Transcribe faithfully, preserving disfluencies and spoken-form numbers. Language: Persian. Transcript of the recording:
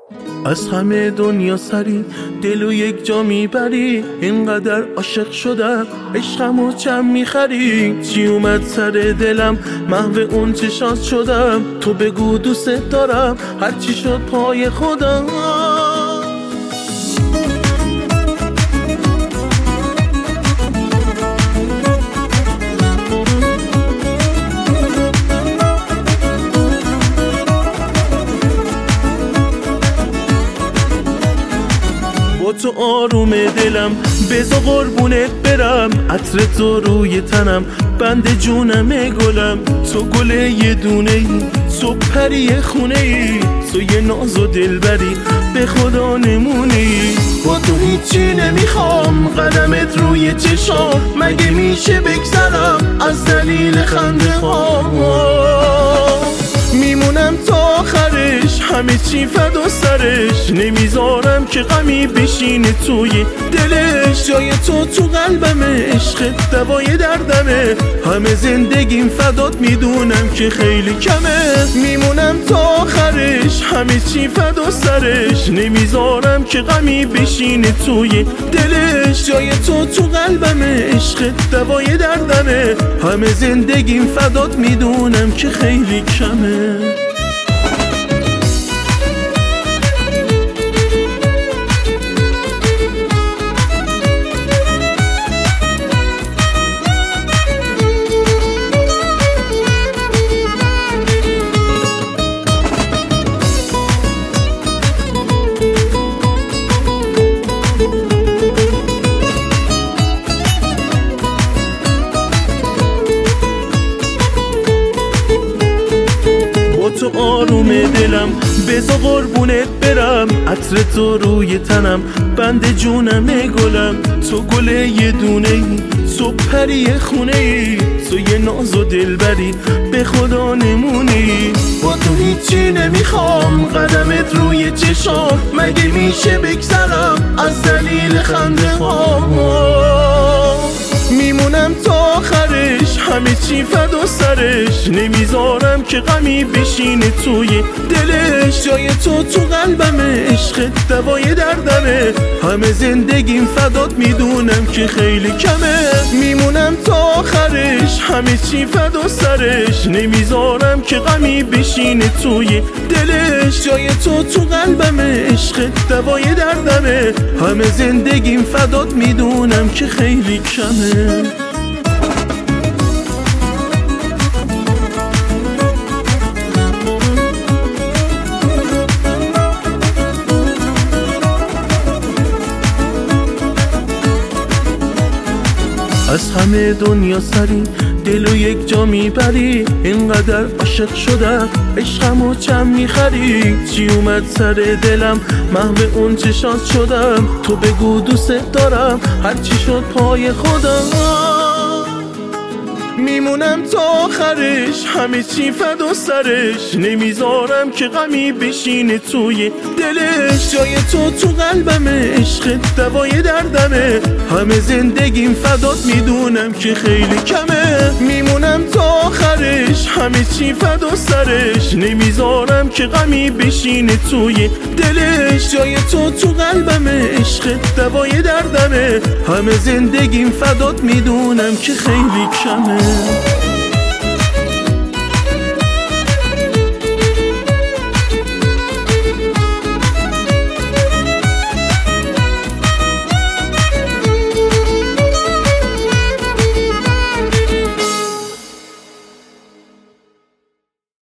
از همه دنیا سری دلو یک جا میبری، اینقدر عاشق شدم عشقمو چم میخری. چی اومد سر دلم محو اون چشات شدم، تو بگو دوست دارم هرچی شد پای خودم. تو آروم دلم بزا قربونت برم، عطر تو روی تنم بند جونم گلم. تو گل یه دونه ای، تو پری خونه ای، تو یه ناز و دلبری به خدا نمونی. با تو هیچی نمیخوام، قدمت روی چشام، مگه میشه بگذرم از دلیل خنده ها؟ میمونم تا آخرش، همه چی فدا سرش، نمیذارم که غمی بشینه توی دلش. جای تو تو قلبمه، عشقت دوای دردمه، همه زندگیم فدات میدونم که خیلی کمه. میمونم تا آخرش، همه چی فدا سرش، نمیذارم که غمی بشینه توی دلش. جای تو تو قلبمه، عشقت دوای دردمه، همه زندگیم فدات میدونم که خیلی کمه. تو آروم دلم بزا قربونت برم، عطر تو روی تنم بند جونم گلم. تو گل یه دونه ای، تو پری خونه ای، تو یه ناز و دلبری به خدا نمونی. با تو هیچی نمیخوام، قدمت روی چشام، مگه میشه بگذرم از دلیل خنده ها؟ میمونم تا آخرش، همه چی فدا سرش، نمیذارم که غمی بشینه توی دلش. جای تو تو قلبمه، عشقت دوای دردمه، همه زندگیم فدات میدونم که خیلی کمه. میمونم تا آخرش، همه چی فدا سرش، نمیذارم که غمی بشینه توی دلش. جای تو تو قلبمه، عشقت دوای دردمه، همه زندگیم فدات میدونم که خیلی کمه. از همه دنیا سری دلو یک جا میبری، اینقدر عاشق شدم عشقمو چم میخری. چی اومد سر دلم محو اون چشات شدم، تو بگو دوست دارم هرچی شد پای خودم. میمونم تا آخرش، همه چی فدا سرش، نمیذارم که غمی بشینه توی دلش. جای تو تو قلبمه، عشقت دوای دردمه، همه زندگیم فدات میدونم که خیلی کمه. میمونم تا آخرش، همه چی فدا سرش، نمیذارم که غمی بشینه توی دلش. جای تو تو قلبمه، عشقت دوای دردمه، همه زندگیم فدات میدونم که خیلی کمه.